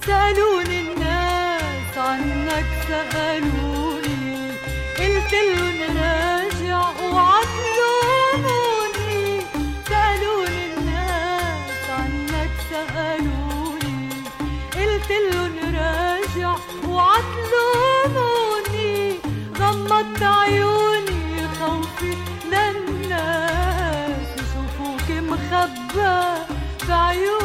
سألوني الناس عنك سألوني، قلتلن راجع وعدلوني. سألوني الناس عنك سألوني، قلتلن راجع وعدلوني. غمضت عيوني خوفي للناس يشوفوك مخبى بعيوني.